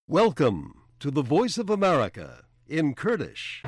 Welcome to the Voice of America in Kurdish.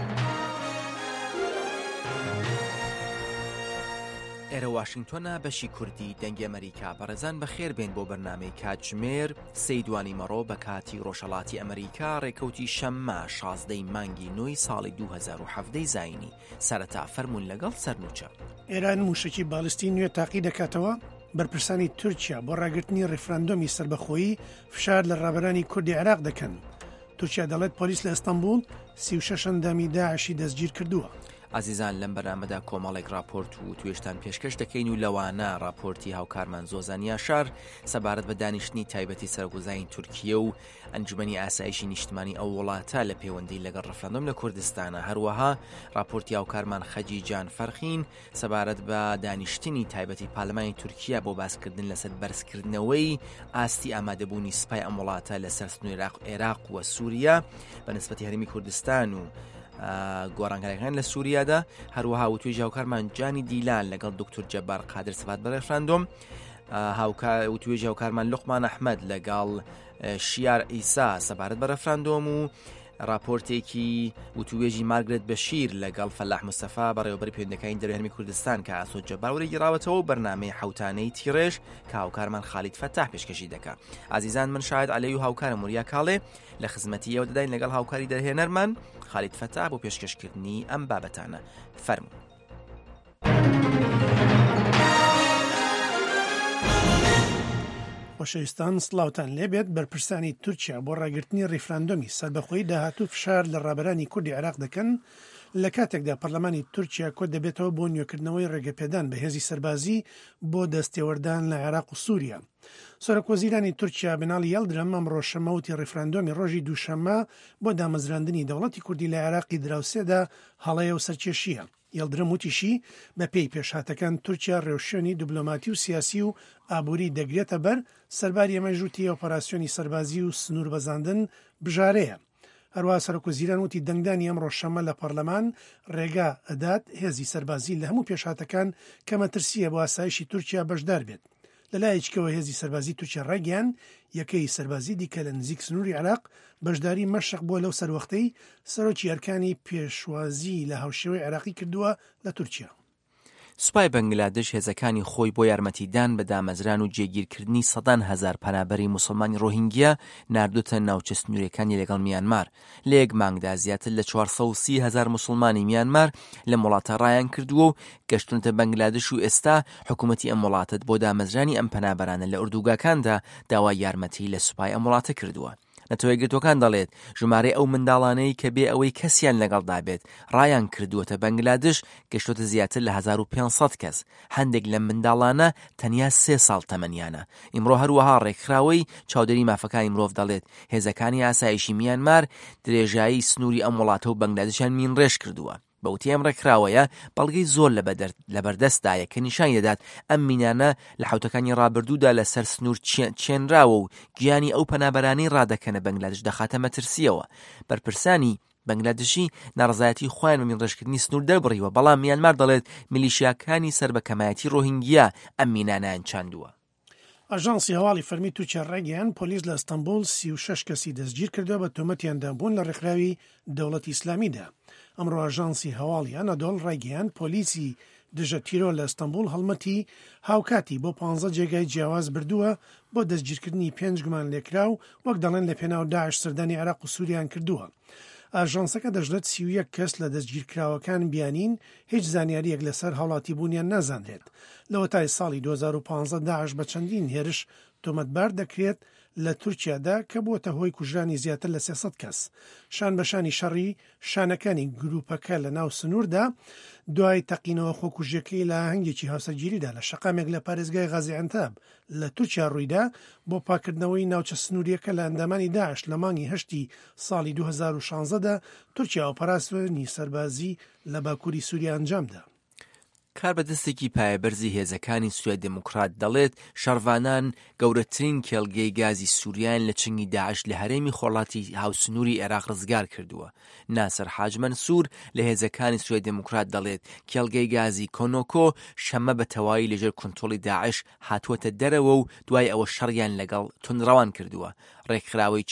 ئێرە واشنگتۆنە بەشی کوردی دەنگی ئەمریکا بەڕێزان بەخێر بێن بۆ بەرنامەی کاتژمێر سەی دوانی مەڕۆ بە کاتی ڕۆژهەڵاتی ئەمریکا ڕێکەوتی شەممە 16 مانگی نۆی ساڵی 2017 زاینی سەرەتا فەرموون لەگەڵ سەرنوچە. ئێران موشکی بالیستی نوێ تاقی دەکاتەوە بەرپرسانی تورکیا بۆ ڕاگررتنی ڕێفراندۆمی سربەخۆیی فشار لە ڕابەرانی کوردی عێراق دەکەن. تورکیا دەڵێت پۆلیس لە ئەستەمبول 36 ئەندامی داعشی دەستگیر کردووە. عزیزان لەم بەرنامەدا کۆمەڵێک راپۆرت و توێشتان پێشکەش دەکەین و لەوانە راپۆرتی هاوکارمان زۆزان یاشار سەبارەت بە دانیشتنی تایبەتی سەرگوزای تورکیە و ئەنجومەنی ئاسایشی نیشتمانی ئەو وڵاتە لە پەیوەندی لەگەڵ ڕەفراندۆم لە کوردستانە، هەروەها راپۆرتی هاوکارمان خەجی جان فەرخین سەبارەت بە دانیشتنی تایبەتی پارلەمانی تورکیا بۆ باسکردن لەسەر بەرزکردنەوەی ئاستی ئامادەبوونی سوپای ئەم وڵاتە لەسەر سنووری عێراق و سووریا بەنسبەتی هەرێمی کوردستان و گۆڕانکاریەکان لە سووریادا، هەروەها و توێژی هاوکارمان جانی دیلان لەگەڵ دکتۆر جەبار قادر سەبات بە ڕێفراندۆم، و توێژی هاوکارمان لوقمان ئەحمەد لەگەڵ شیار ئیسا سەبارەت بە ڕێفراندۆم و راپۆرتێکی وتوێژی مارگرێت بەشیر لەگەڵ فەلاح مستەفا بەڕێوەبەری پەیوەندەکانی دەرەوەی هەرێمی کوردستان کە ئاسۆ جەبار وەرەگیراوەتەوە و بەرنامەی حەوتانەی تیڕێژ کە هاوکارمان خالید فەتاح پێشکەشی دەکات. عزیزان من شاهد عەلەی و هاوکارم وریا کاڵێ لە خزمەتی ئێوە دەداین لەگەڵ هاوکاری دەرهێنەرمان خالید فەتاح بۆ پێشکەشکردنی ئەم بابەتانە. فەرموو. خۆشەویستان سڵاوتان لێبێت. بەرپرسانی تورکیا بۆ ڕاگررتنی ڕێفراندۆمی سەربەخۆیی داهاتوو فشار لە ڕابەرانی کوردی عێراق دەکەن لە کاتێکدا پەرلەمانی تورکیا کۆ دەبێتەوە بۆ نوێکردنەوەی ڕێگەپێدان بە هێزی سەربازی بۆ دەستێوەردان لە عێراق و سووریا. سەرۆکوەزیرانی تورکیا بناڵی یەلدرەم ئەمڕۆ شەمەوتی ڕێفراندۆمی ڕۆژی دووشەممە بۆ دامەزراندنی دەوڵەتی کوردی لە عێراقی دراوسێدا هەڵەیە و سەرکێشیە. یەلدرەم وتیشی بە پێی پێشهاتەکان تورکیا ڕێوشێنی دیبلۆماتی و سیاسی و ئابووری دەگرێتە بەر سەرباری ئەمەژووتی ئۆپەراسیۆنی سەربازی و سنوور بەزاندن بژارەیە. هەروە سەرۆکوەزیران وتی دەنگدانی ئەمڕۆ شەممە لە پەرلەمان ڕێگا ئەدات هێزی سەربازی لە هەموو پێشهاتەکان کە مەترسیە بۆ ئاسایشی تورکیا بەشدار بێت. لەلایەکەوە هێزی سەربازی تورکیا ڕێگەیان یەکەی سەربازی دیکە لە نزیک سنووری عێراق بەشداری مەشق بۆ لەو سەروەختەی سەرۆکی ئەرکانی پێشوازی لە هاوشێوەی عێراقی کردووە لە تورکیا. سوپای بەنگلادێش هێزەکانی خۆی بۆ یارمەتیدان بە دامەزران و جێگیرکردنی سەدان هەزار پەنابەری موسڵمانی ڕۆهینگیا ناردوتە ناوچە سنوورەکانی لەگەڵ میانمار. لە یەک مانگدا زیاتر لە 430 هەزار موسڵمانی میانمار لە وڵاتە ڕایان کردووە و گەشتونتە بەنگلادێش و ئێستا حکوومەتی ئەم وڵاتت بۆ دامەزرانی ئەم پەنابەرانە لە ئوردوگاکاندا داوای یارمەتی لە سوپای ئەم وڵاتە کردووە. نەتەوەی گرتوەکان دەڵێت ژمارەی ئەو منداڵانەی کە بێ ئەوەی کەسیان لەگەڵدا بێت ڕایان کردووەتە بەنگلادێش گەشتوتە زیاتر لە 1500 کەس. هەندێک لە منداڵانە تەنیا 3 ساڵ تەمەنیانە. ئیمڕۆ هەروەها ڕێکخراوەی چاودێری مافەکانی مرۆڤ دەڵێت هێزەکانی ئاسایشی میانمار درێژایی سنووری ئەم وڵاتە و بەنگلادێشیان مینڕێژ کردووە. بەوتی ئەم ڕێکخراوەیە بەڵگەی زۆر لە بەردەستدایە کە نیشان دەدات ئەم مینانە لە حوتەکانی ڕابردوودا لەسەر سنوور چێنراوە و گیانی ئەو پەنابەرانەی ڕادەکەنە بەنگلادێش دەخاتە مەترسیەوە. بەرپرسانی بەنگلادێشی ناڕزایەتی خۆیان بە مینڕێژکردنی سنوور دەربڕیوە، بەڵام میانمار دەڵێت میلیشیاکانی سربەکەمایەتی ڕۆهینگیا ئەم مینانیان چاندووە. ئاژانسی هەواڵی فەرمی تورکیا ڕێگەیان پۆلیس لە ئەستەمبول 36 کەسی دەستگیر کردووە بە تۆمەتیاندابوون لە ڕێکخراوی دەوڵەتی ئیسلامیدا. ئەمڕۆ ئاژانسی هەواڵی ئەنەدۆڵ ڕێگەیان پۆلیسی دژە تیرۆ لە ئەستەمبول هەڵمەتی هاوکاتی بۆ 15 جێگای جیاواز بردووە بۆ دەستگیرکردنی 5 گومان لێکراو وەک دەڵێن لە پێناو داعش سەردانی عێراق و سووریان کردووە. ئاژانسەکە دەژێت 31 کەس لە دەستگیرکراوەکان بیانین هیچ زانیاریەک لەسەر هەوڵاتی بوونیان نازانرێت. لەوە تای ساڵی 2015 داعش بە چەندین هێرش تۆمەتبار دەکرێت لە تورکیادا کە بووەتە هۆی کوژرانی زیاتر لە 300 کەس. شان بەشانی شەڕی شانەکانی گروپەکە لە ناو سنووردا دوای تەقینەوە خۆکوژیەکەی لە هەنگێکی هاوسەرگیریدا لە شەقامێک لە پارێزگای غازیانتاب لە تورکیا ڕوویدا بۆ پاکردنەوەی ناوچە سنووریەکە لە ئەندامانی داعش لە مانگی هەشتی ساڵی 2016دا تورکیا ئۆپەراسیۆنی سەربازی لە باکووری سووریا ئەنجامدا. کاربەدەستێکی پایەبەرزی هێزەکانی سوێد دموکرات دەڵێت شەڕڤانان گەورەترین کێڵگەی گازی سووریان لە چنگی داعش لە هەرێمی خۆڵاتی هاوسنووری عێراق ڕزگار کردووە. ناسەر حاج مەنسوور لە هێزەکانی سوێد دموکرات دەڵێت کێڵگەی گازی کۆنۆکۆ شەمە بە تەواوی لەژێر کۆنتڕۆڵی داعش هاتووەتە دەرەوە و دوای ئەوە شەڕیان لەگەڵ تونڕەوان کردووە. ڕێکخراوەی